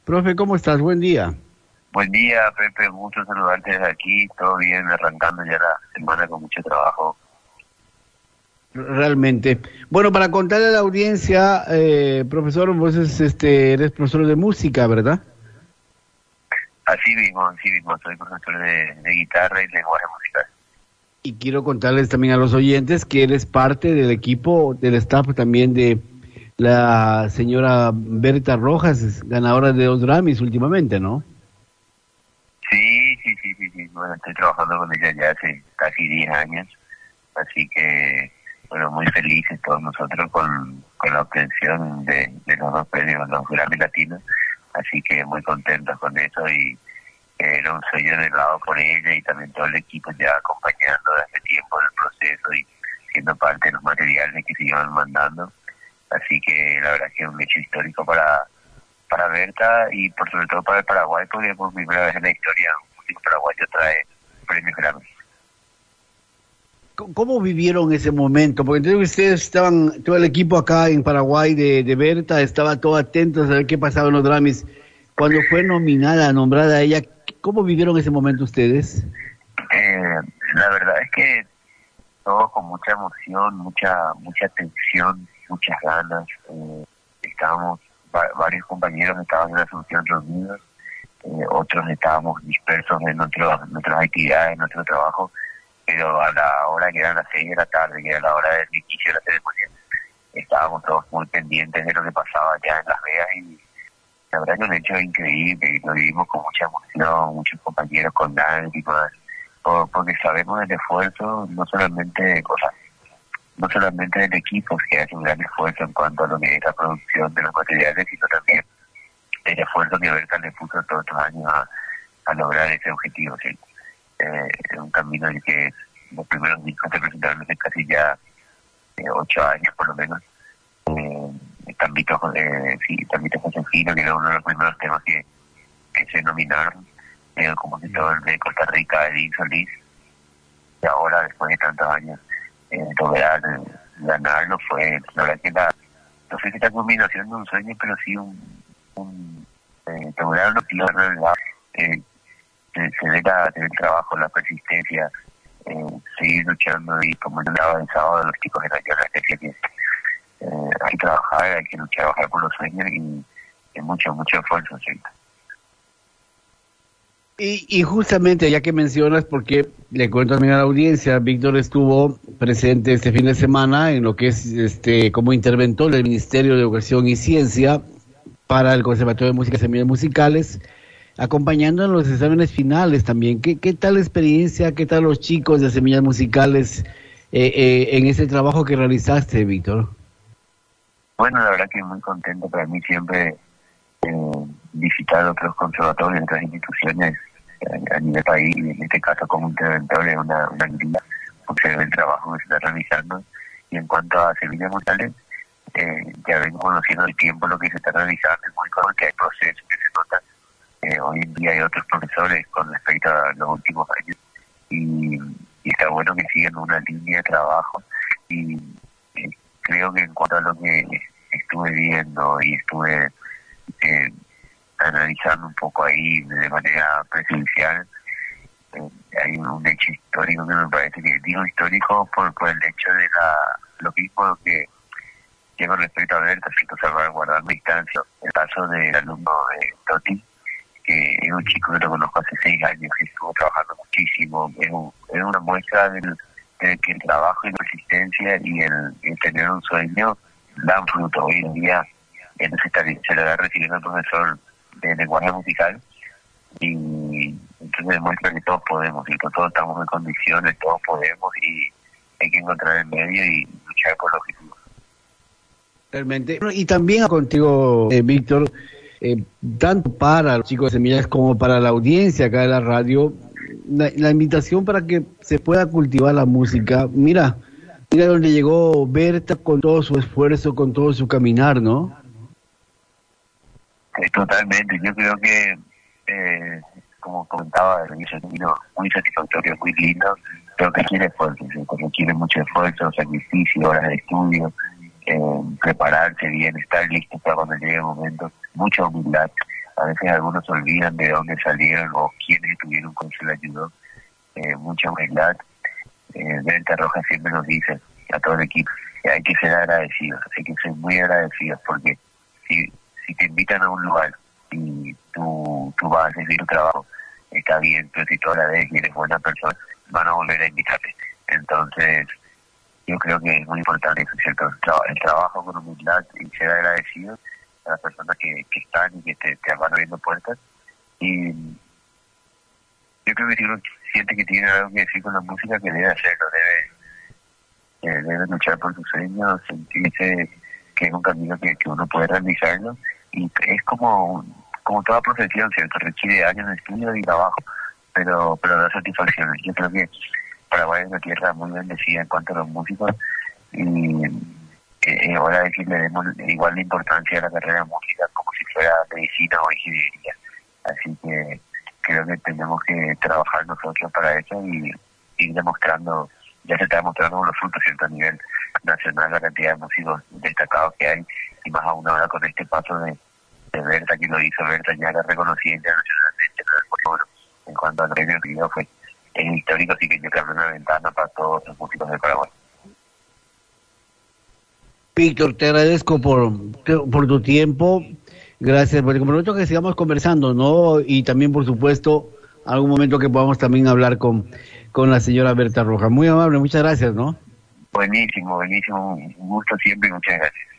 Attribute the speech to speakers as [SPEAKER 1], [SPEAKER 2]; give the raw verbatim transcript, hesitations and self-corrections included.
[SPEAKER 1] Profe, ¿cómo estás? Buen día.
[SPEAKER 2] Buen día, Pepe, gusto saludarte desde aquí, todo bien, arrancando ya la semana con mucho trabajo.
[SPEAKER 1] Realmente. Bueno, para contarle a la audiencia, eh, profesor, vos es, este, eres profesor de música, ¿verdad?
[SPEAKER 2] Así mismo, así mismo, soy profesor de, de guitarra y lenguaje musical.
[SPEAKER 1] Y quiero contarles también a los oyentes que eres parte del equipo, del staff también de la señora Berta Rojas, ganadora de dos Grammys últimamente, ¿no?
[SPEAKER 2] Sí, sí, sí, sí, sí, bueno, estoy trabajando con ella ya hace casi diez años, así que, bueno, muy felices todos nosotros con, con la obtención de, de los dos premios, los Grammy Latinos, así que muy contentos con eso y eh, era un sueño anhelado por ella y también todo el equipo ya acompañando desde tiempo en el proceso y siendo parte de los materiales que se iban mandando, así que la verdad que es un hecho histórico para para Berta y por sobre todo para el Paraguay, porque por primera vez en la historia un músico paraguayo trae premios Grammy.
[SPEAKER 1] ¿Cómo vivieron ese momento? Porque entiendo que ustedes estaban, todo el equipo acá en Paraguay de, de Berta estaba todo atento a saber qué pasaba en los Grammys. Cuando fue nominada, nombrada ella, ¿cómo vivieron ese momento ustedes?
[SPEAKER 2] Eh, la verdad es que todos con mucha emoción, mucha mucha tensión, muchas ganas. Eh, estábamos, va, varios compañeros estaban en la Asunción reunidos, eh, otros estábamos dispersos en nuestro, nuestras actividades, en nuestro trabajo, pero a la hora que eran las seis de la tarde, que era la hora del inicio de la ceremonia, estábamos todos muy pendientes de lo que pasaba ya en Las Vegas y la verdad que un hecho increíble, lo vivimos con mucha emoción, muchos compañeros con lágrimas, por, porque sabemos del esfuerzo, no solamente cosas, no solamente del equipo que hace un gran esfuerzo en cuanto a lo que es la producción de los materiales, sino también el esfuerzo que Berta le puso todos estos años a, a lograr ese objetivo, ¿sí? Eh, es un camino en el que los primeros discos se presentaron hace casi ya eh, ocho años por lo menos. Eh, Tambito, eh, sí, Tambito Josefino, que era uno de los primeros temas que, que se nominaron, eh, el compositor de Costa Rica, Edín Solís, y ahora, después de tantos años, eh, lograr eh, ganarlo fue, la verdad que la, no sé si la combinación de un sueño, pero sí un, un eh, lograrlo y la realidad, eh, se, se ve la, se ve el trabajo, la persistencia, eh, seguir luchando y como yo hablaba el sábado, los chicos de la guerra, decía que eh, hay que trabajar, hay que luchar, trabajar por los sueños y, y mucho, mucho esfuerzo, ¿cierto?
[SPEAKER 1] Y, y justamente, ya que mencionas, porque le cuento también a la audiencia, Víctor estuvo presente este fin de semana en lo que es este como interventor del Ministerio de Educación y Ciencia para el Conservatorio de Música y Semillas Musicales, acompañando en los exámenes finales también. ¿Qué, qué tal la experiencia, qué tal los chicos de Semillas Musicales eh, eh, en ese trabajo que realizaste, Víctor?
[SPEAKER 2] Bueno, la verdad que muy contento para mí siempre eh, visitar otros conservatorios, otras instituciones a, a nivel país, y en este caso como interventor es una, una alegría porque se ve el trabajo que se está realizando. Y en cuanto a Semillas Musicales, eh, ya vengo conociendo el tiempo lo que se está realizando, es muy claro que hay procesos que se notan. Eh, hoy en día hay otros profesores con respecto a los últimos años y, y está bueno que sigan una línea de trabajo y eh, creo que en cuanto a lo que estuve viendo y estuve eh, analizando un poco ahí de manera presencial, eh, hay un hecho histórico que me parece que digo histórico por, por el hecho de la lo mismo que, que con respecto a Berta, siento salvaguardar mi distancia, el caso del alumno de Toti, que es un chico que lo conozco hace seis años, que estuvo trabajando muchísimo, es, un, es una muestra del, de que el trabajo y la persistencia y el, el tener un sueño dan fruto. Hoy en día él se, está, se le va recibiendo al profesor de lenguaje musical y entonces demuestra que todos podemos, y que todos estamos en condiciones, todos podemos y hay que encontrar el medio y luchar por los objetivos.
[SPEAKER 1] Realmente. Y también contigo, eh, Víctor, eh, tanto para los chicos de Semillas como para la audiencia acá de la radio, la, la invitación para que se pueda cultivar la música. Mira, mira donde llegó Berta con todo su esfuerzo, con todo su caminar, ¿no?
[SPEAKER 2] Sí, totalmente, yo creo que, eh, como comentaba, es un vino muy satisfactorio, muy lindo, pero que quiere esfuerzo, ¿sí? Requiere mucho esfuerzo, sacrificio, horas de estudio, eh, prepararse bien, estar listo para cuando llegue el momento, mucha humildad, a veces algunos se olvidan de dónde salieron o quiénes estuvieron con su ayuda. Eh, mucha humildad. Eh, Berta Roja siempre nos dice a todo el equipo que hay que ser agradecidos, hay que ser muy agradecidos, porque si, si te invitan a un lugar y tú, tú vas a hacer tu trabajo, está bien, pero si toda la vez eres buena persona, van a volver a invitarte. Entonces, yo creo que es muy importante eso, ¿cierto? El, tra- el trabajo con humildad y ser agradecido a las personas que, que están y que te, te van abriendo puertas. Y yo creo que si uno siente que tiene algo que decir con la música, que debe hacerlo, debe, eh, debe luchar por sus sueños, sentirse que es un camino que, que uno puede realizarlo. Y es como, como toda profesión, ¿cierto? Requiere años de estudio y trabajo, pero, pero da satisfacciones. Yo creo que Paraguay es una tierra muy bendecida en cuanto a los músicos, y es hora de que le demos igual la importancia a la carrera de música como si fuera medicina o ingeniería. Así que creo que tenemos que trabajar nosotros para eso y ir demostrando, ya se está demostrando los frutos, ¿cierto? A nivel nacional, la cantidad de músicos destacados que hay, y más aún ahora con este paso de, de Berta, que lo hizo Berta, ya era reconocida internacionalmente, porque bueno, en cuanto al premio Río fue es histórico, así que yo creo que es una ventana para todos los músicos de Paraguay.
[SPEAKER 1] Víctor, te agradezco por, por tu tiempo. Gracias por el compromiso, que sigamos conversando, ¿no? Y también, por supuesto, algún momento que podamos también hablar con, con la señora Berta Roja. Muy amable, muchas gracias, ¿no?
[SPEAKER 2] Buenísimo, buenísimo. Un gusto siempre y muchas gracias.